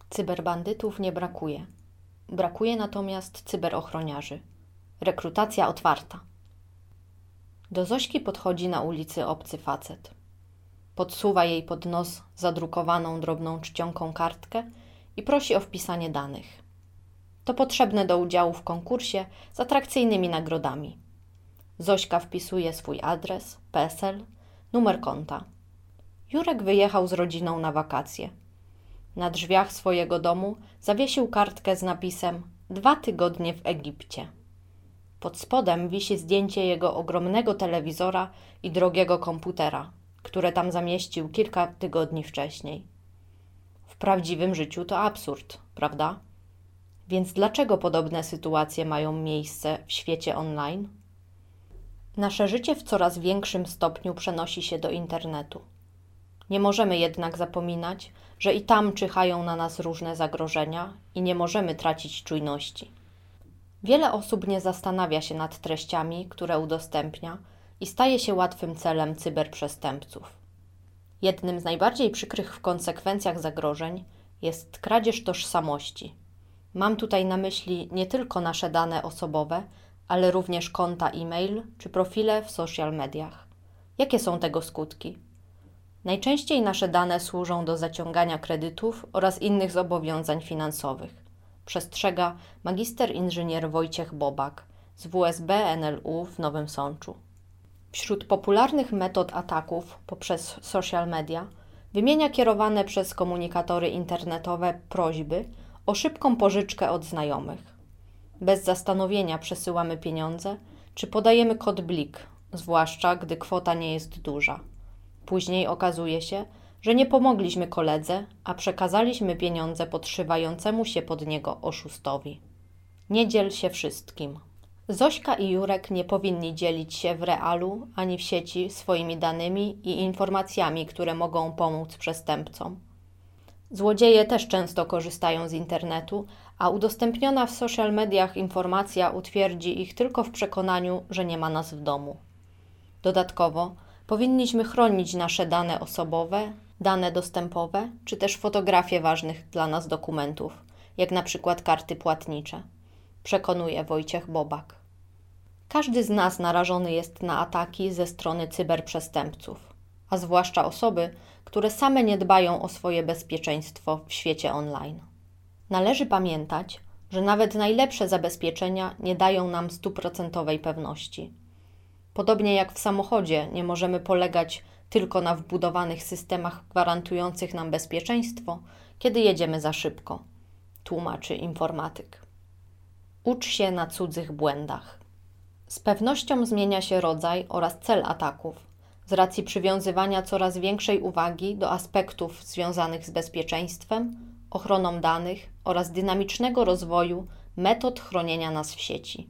Cyberbandytów nie brakuje. Brakuje natomiast cyberochroniarzy. Rekrutacja otwarta. Do Zośki podchodzi na ulicy obcy facet. Podsuwa jej pod nos zadrukowaną drobną czcionką kartkę i prosi o wpisanie danych. To potrzebne do udziału w konkursie z atrakcyjnymi nagrodami. Zośka wpisuje swój adres, PESEL, numer konta. Jurek wyjechał z rodziną na wakacje. Na drzwiach swojego domu zawiesił kartkę z napisem 2 tygodnie w Egipcie. Pod spodem wisi zdjęcie jego ogromnego telewizora i drogiego komputera, które tam zamieścił kilka tygodni wcześniej. W prawdziwym życiu to absurd, prawda? Więc dlaczego podobne sytuacje mają miejsce w świecie online? Nasze życie w coraz większym stopniu przenosi się do internetu. Nie możemy jednak zapominać, że i tam czyhają na nas różne zagrożenia i nie możemy tracić czujności. Wiele osób nie zastanawia się nad treściami, które udostępnia i staje się łatwym celem cyberprzestępców. Jednym z najbardziej przykrych w konsekwencjach zagrożeń jest kradzież tożsamości. Mam tutaj na myśli nie tylko nasze dane osobowe, ale również konta e-mail czy profile w social mediach. Jakie są tego skutki? Najczęściej nasze dane służą do zaciągania kredytów oraz innych zobowiązań finansowych. Przestrzega magister inżynier Wojciech Bobak z WSB NLU w Nowym Sączu. Wśród popularnych metod ataków poprzez social media wymienia kierowane przez komunikatory internetowe prośby o szybką pożyczkę od znajomych. Bez zastanowienia przesyłamy pieniądze czy podajemy kod BLIK, zwłaszcza gdy kwota nie jest duża. Później okazuje się, że nie pomogliśmy koledze, a przekazaliśmy pieniądze podszywającemu się pod niego oszustowi. Nie dziel się wszystkim. Zośka i Jurek nie powinni dzielić się w realu ani w sieci swoimi danymi i informacjami, które mogą pomóc przestępcom. Złodzieje też często korzystają z internetu, a udostępniona w social mediach informacja utwierdzi ich tylko w przekonaniu, że nie ma nas w domu. Dodatkowo powinniśmy chronić nasze dane osobowe, dane dostępowe, czy też fotografie ważnych dla nas dokumentów, jak na przykład karty płatnicze, przekonuje Wojciech Bobak. Każdy z nas narażony jest na ataki ze strony cyberprzestępców, a zwłaszcza osoby, które same nie dbają o swoje bezpieczeństwo w świecie online. Należy pamiętać, że nawet najlepsze zabezpieczenia nie dają nam 100% pewności. Podobnie jak w samochodzie nie możemy polegać tylko na wbudowanych systemach gwarantujących nam bezpieczeństwo, kiedy jedziemy za szybko, tłumaczy informatyk. Ucz się na cudzych błędach. Z pewnością zmienia się rodzaj oraz cel ataków, z racji przywiązywania coraz większej uwagi do aspektów związanych z bezpieczeństwem, ochroną danych oraz dynamicznego rozwoju metod chronienia nas w sieci.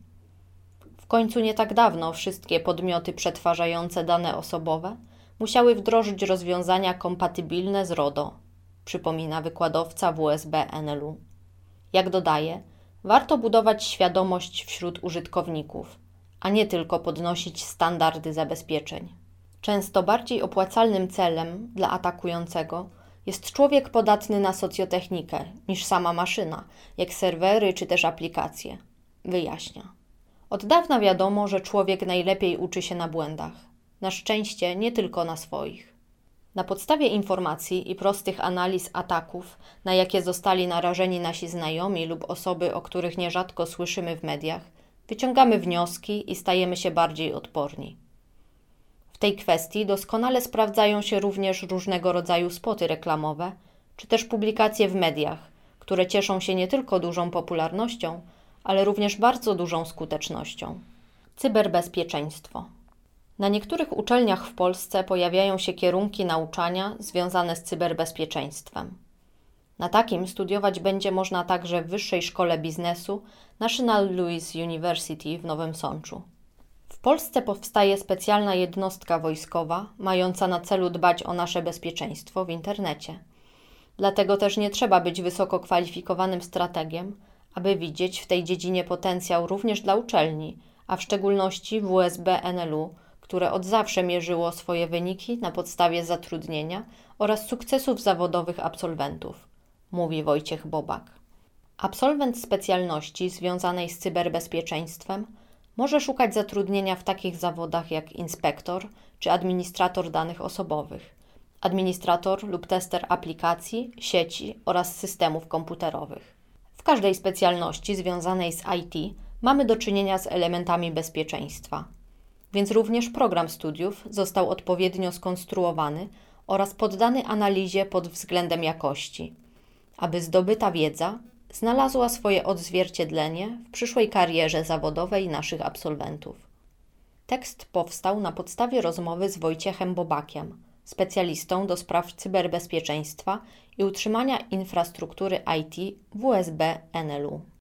W końcu nie tak dawno wszystkie podmioty przetwarzające dane osobowe musiały wdrożyć rozwiązania kompatybilne z RODO, przypomina wykładowca WSB NLU. Jak dodaje, warto budować świadomość wśród użytkowników, a nie tylko podnosić standardy zabezpieczeń. Często bardziej opłacalnym celem dla atakującego jest człowiek podatny na socjotechnikę niż sama maszyna, jak serwery czy też aplikacje, wyjaśnia. Od dawna wiadomo, że człowiek najlepiej uczy się na błędach. Na szczęście nie tylko na swoich. Na podstawie informacji i prostych analiz ataków, na jakie zostali narażeni nasi znajomi lub osoby, o których nierzadko słyszymy w mediach, wyciągamy wnioski i stajemy się bardziej odporni. W tej kwestii doskonale sprawdzają się również różnego rodzaju spoty reklamowe, czy też publikacje w mediach, które cieszą się nie tylko dużą popularnością, ale również bardzo dużą skutecznością. Cyberbezpieczeństwo. Na niektórych uczelniach w Polsce pojawiają się kierunki nauczania związane z cyberbezpieczeństwem. Na takim studiować będzie można także w Wyższej Szkole Biznesu National Louis University w Nowym Sączu. W Polsce powstaje specjalna jednostka wojskowa, mająca na celu dbać o nasze bezpieczeństwo w internecie. Dlatego też nie trzeba być wysoko kwalifikowanym strategiem, aby widzieć w tej dziedzinie potencjał również dla uczelni, a w szczególności WSB NLU, które od zawsze mierzyło swoje wyniki na podstawie zatrudnienia oraz sukcesów zawodowych absolwentów, mówi Wojciech Bobak. Absolwent specjalności związanej z cyberbezpieczeństwem może szukać zatrudnienia w takich zawodach jak inspektor czy administrator danych osobowych, administrator lub tester aplikacji, sieci oraz systemów komputerowych. W każdej specjalności związanej z IT mamy do czynienia z elementami bezpieczeństwa, więc również program studiów został odpowiednio skonstruowany oraz poddany analizie pod względem jakości, aby zdobyta wiedza znalazła swoje odzwierciedlenie w przyszłej karierze zawodowej naszych absolwentów. Tekst powstał na podstawie rozmowy z Wojciechem Bobakiem, specjalistą do spraw cyberbezpieczeństwa i utrzymania infrastruktury IT WSB NLU.